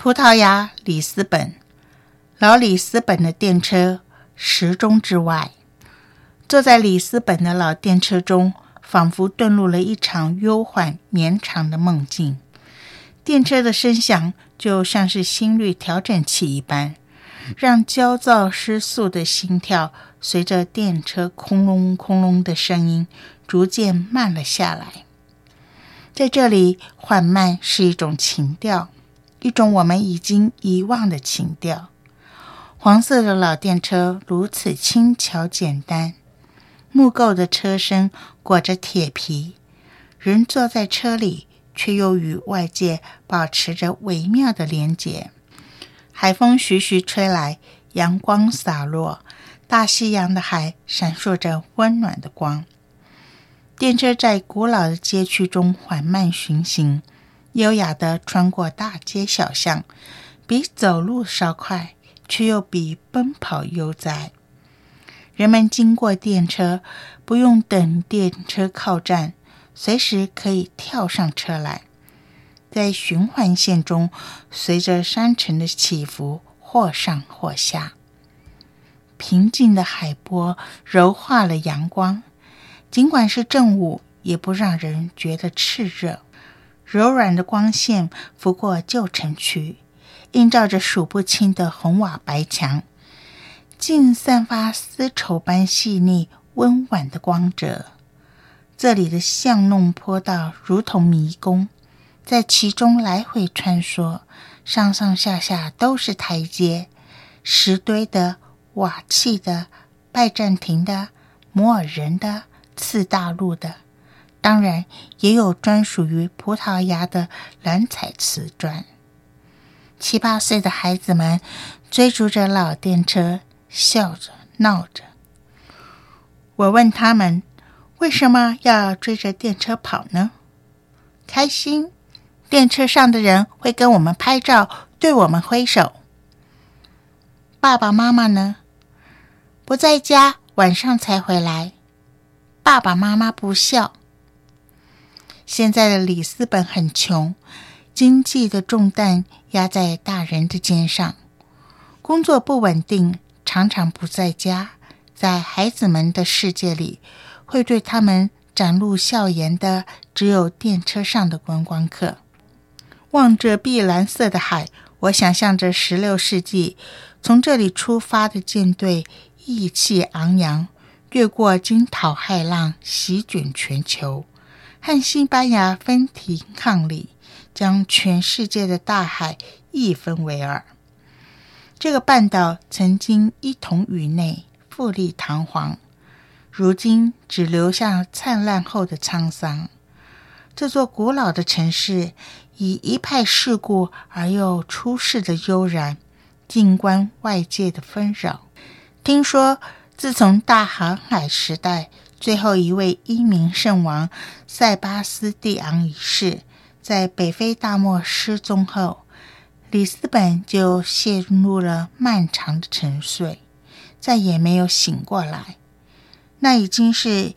葡萄牙里斯本，老里斯本的电车时钟之外，坐在里斯本的老电车中，仿佛遁入了一场悠缓绵长的梦境。电车的声响就像是心率调整器一般，让焦躁失速的心跳随着电车空隆空隆的声音逐渐慢了下来。在这里，缓慢是一种情调，一种我们已经遗忘的情调。黄色的老电车如此轻巧简单，木构的车身裹着铁皮，人坐在车里却又与外界保持着微妙的连结。海风徐徐吹来，阳光洒落，大西洋的海闪烁着温暖的光。电车在古老的街区中缓慢巡行，优雅地穿过大街小巷，比走路稍快，却又比奔跑悠哉。人们经过电车，不用等电车靠站，随时可以跳上车来。在循环线中，随着山城的起伏，或上或下。平静的海波柔化了阳光，尽管是正午，也不让人觉得炽热。柔软的光线拂过旧城区，映照着数不清的红瓦白墙，竟散发丝绸般细腻温婉的光泽。这里的巷弄坡道如同迷宫，在其中来回穿梭，上上下下都是台阶，石堆的、瓦砌的、拜占庭的、摩尔人的、次大陆的，当然也有专属于葡萄牙的蓝彩瓷砖。7、8岁的孩子们追逐着老电车，笑着闹着。我问他们，为什么要追着电车跑呢？开心，电车上的人会跟我们拍照，对我们挥手。爸爸妈妈呢？不在家，晚上才回来。爸爸妈妈不孝。现在的里斯本很穷，经济的重担压在大人的肩上，工作不稳定，常常不在家，在孩子们的世界里，会对他们展露笑颜的只有电车上的观光客。望着碧蓝色的海，我想象着16世纪从这里出发的舰队意气昂扬，越过惊涛骇浪，席卷全球，和西班牙分庭抗礼，将全世界的大海一分为二。这个半岛曾经一统宇内，富丽堂皇，如今只留下灿烂后的沧桑。这座古老的城市以一派世故而又出世的悠然，静观外界的纷扰。听说自从大航海时代最后一位英明圣王塞巴斯蒂昂一世在北非大漠失踪后，里斯本就陷入了漫长的沉睡，再也没有醒过来。那已经是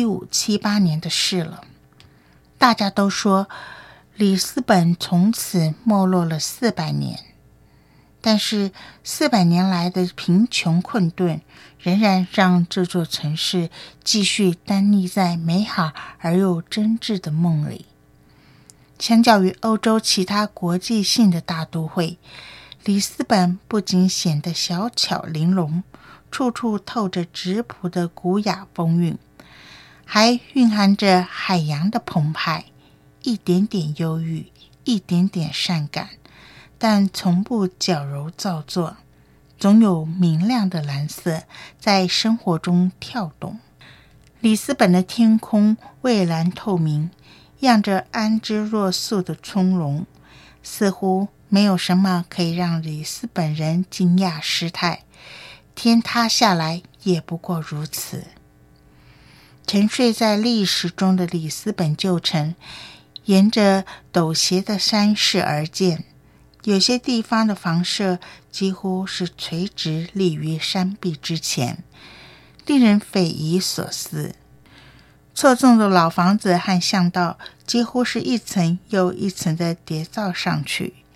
1578年的事了。大家都说里斯本从此没落了400年，但是400年来的贫穷困顿仍然让这座城市继续单立在美好而又真挚的梦里。相较于欧洲其他国际性的大都会，里斯本不仅显得小巧玲珑，处处透着质朴的古雅风韵，还蕴含着海洋的澎湃，一点点忧郁，一点点善感，但从不矫揉造作，总有明亮的蓝色在生活中跳动。里斯本的天空蔚蓝透明，漾着安之若素的从容，似乎没有什么可以让里斯本人惊讶失态，天塌下来也不过如此。沉睡在历史中的里斯本旧城，沿着陡斜的山势而建，有些地方的房舍几乎是垂直立于山壁之前，令人匪夷所思。错综的老房子和巷道几乎是一层又一层的叠造上去，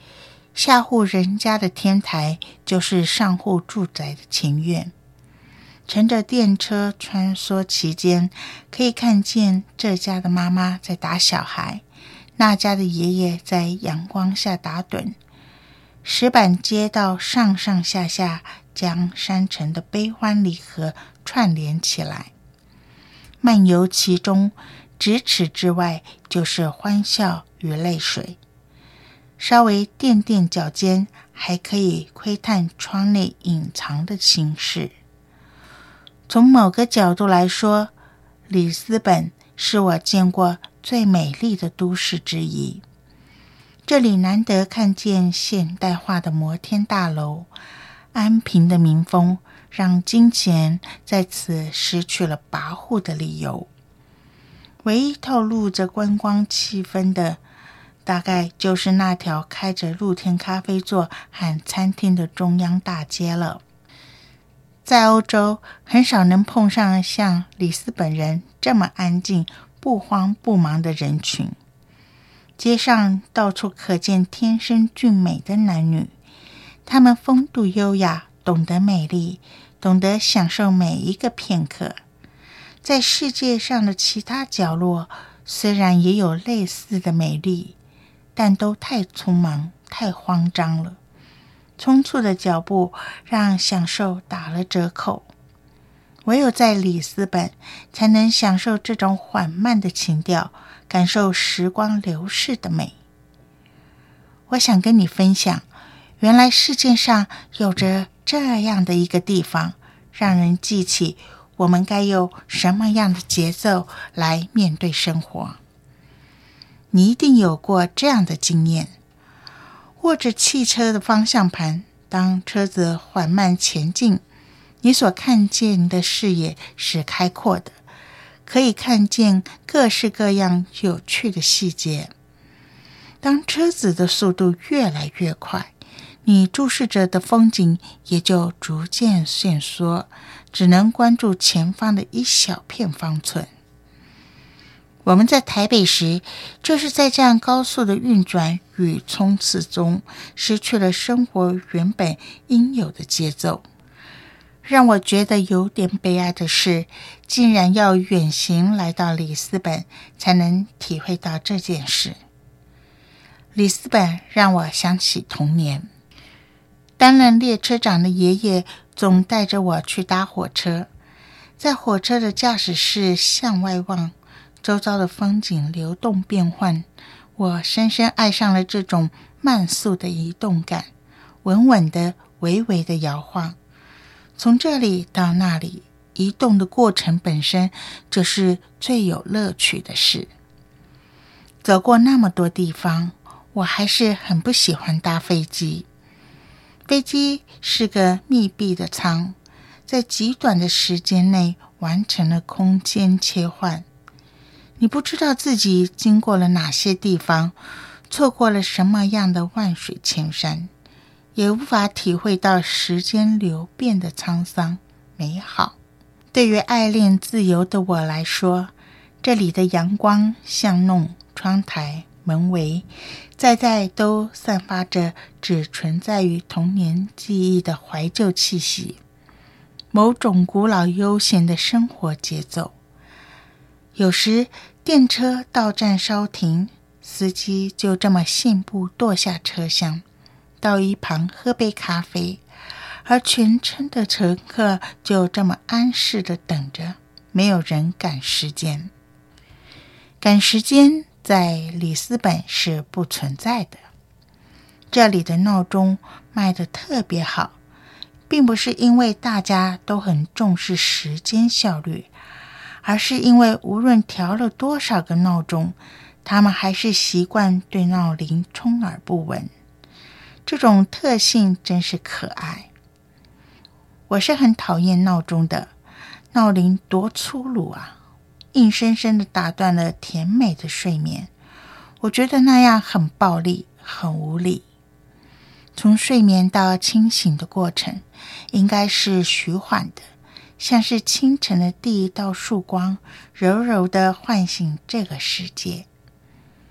下户人家的天台就是上户住宅的前院。乘着电车穿梭其间，可以看见这家的妈妈在打小孩，那家的爷爷在阳光下打盹。石板街道上上下下将山城的悲欢离合串联起来，漫游其中，咫尺之外就是欢笑与泪水。稍微垫垫脚尖，还可以窥探窗内隐藏的心事。从某个角度来说，里斯本是我见过最美丽的都市之一。这里难得看见现代化的摩天大楼，安平的民风让金钱在此失去了跋扈的理由。唯一透露着观光气氛的，大概就是那条开着露天咖啡座和餐厅的中央大街了。在欧洲，很少能碰上像里斯本人这么安静、不慌不忙的人群。街上到处可见天生俊美的男女，他们风度优雅，懂得美丽，懂得享受每一个片刻。在世界上的其他角落，虽然也有类似的美丽，但都太匆忙、太慌张了。匆促的脚步让享受打了折扣，唯有在里斯本才能享受这种缓慢的情调，感受时光流逝的美。我想跟你分享，原来世界上有着这样的一个地方，让人记起我们该用什么样的节奏来面对生活。你一定有过这样的经验，握着汽车的方向盘，当车子缓慢前进，你所看见的视野是开阔的，可以看见各式各样有趣的细节。当车子的速度越来越快，你注视着的风景也就逐渐限缩，只能关注前方的一小片方寸。我们在台北时，就是在这样高速的运转与冲刺中，失去了生活原本应有的节奏。让我觉得有点悲哀的是，竟然要远行来到里斯本，才能体会到这件事。里斯本让我想起童年，担任列车长的爷爷总带着我去搭火车，在火车的驾驶室向外望，周遭的风景流动变换，我深深爱上了这种慢速的移动感，稳稳的、微微的摇晃。从这里到那里，移动的过程本身就是最有乐趣的事。走过那么多地方，我还是很不喜欢搭飞机。飞机是个密闭的舱，在极短的时间内完成了空间切换。你不知道自己经过了哪些地方，错过了什么样的万水千山，也无法体会到时间流变的沧桑美好。对于爱恋自由的我来说，这里的阳光、巷弄、窗台、门围，在都散发着只存在于童年记忆的怀旧气息，某种古老悠闲的生活节奏。有时电车到站稍停，司机就这么信步跺下车厢，到一旁喝杯咖啡，而全车的乘客就这么安适地等着，没有人赶时间。赶时间在里斯本是不存在的。这里的闹钟卖得特别好，并不是因为大家都很重视时间效率，而是因为无论调了多少个闹钟，他们还是习惯对闹铃充耳不闻。这种特性真是可爱。我是很讨厌闹钟的，闹铃多粗鲁啊，硬生生地打断了甜美的睡眠。我觉得那样很暴力，很无理。从睡眠到清醒的过程，应该是徐缓的，像是清晨的第一道曙光，柔柔地唤醒这个世界。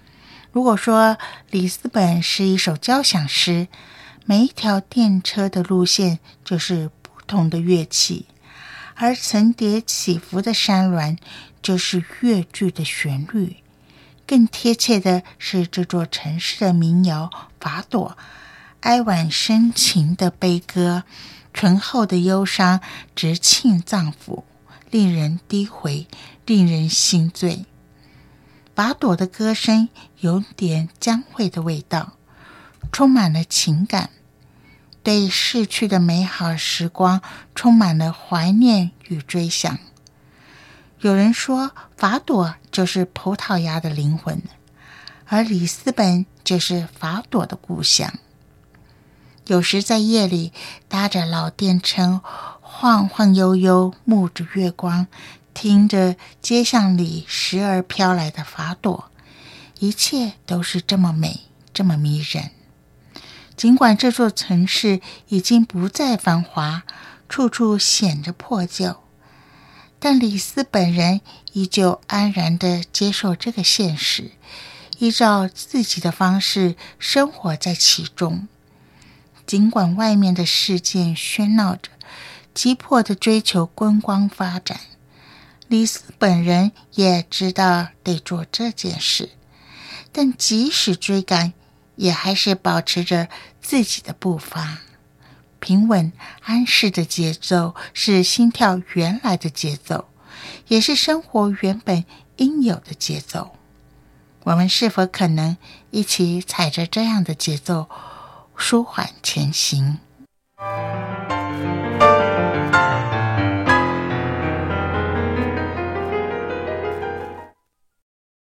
如果说里斯本是一首交响诗，每一条电车的路线就是不同的乐器，而层叠起伏的山峦就是乐句的旋律。更贴切的是这座城市的民谣法朵，哀婉深情的悲歌，醇厚的忧伤直沁脏腑，令人低回，令人心醉。法朵的歌声有点将会的味道，充满了情感，对逝去的美好时光充满了怀念与追想。有人说法朵就是葡萄牙的灵魂，而里斯本就是法朵的故乡。有时在夜里搭着老电车晃晃悠悠，沐着月光，听着街巷里时而飘来的法朵，一切都是这么美，这么迷人。尽管这座城市已经不再繁华，处处显着破旧，但里斯本人依旧安然地接受这个现实，依照自己的方式生活在其中。尽管外面的世界喧闹着，急迫地追求观光发展，里斯本人也知道得做这件事，但即使追赶，也还是保持着自己的步伐。平稳安适的节奏是心跳原来的节奏，也是生活原本应有的节奏。我们是否可能一起踩着这样的节奏舒缓前行？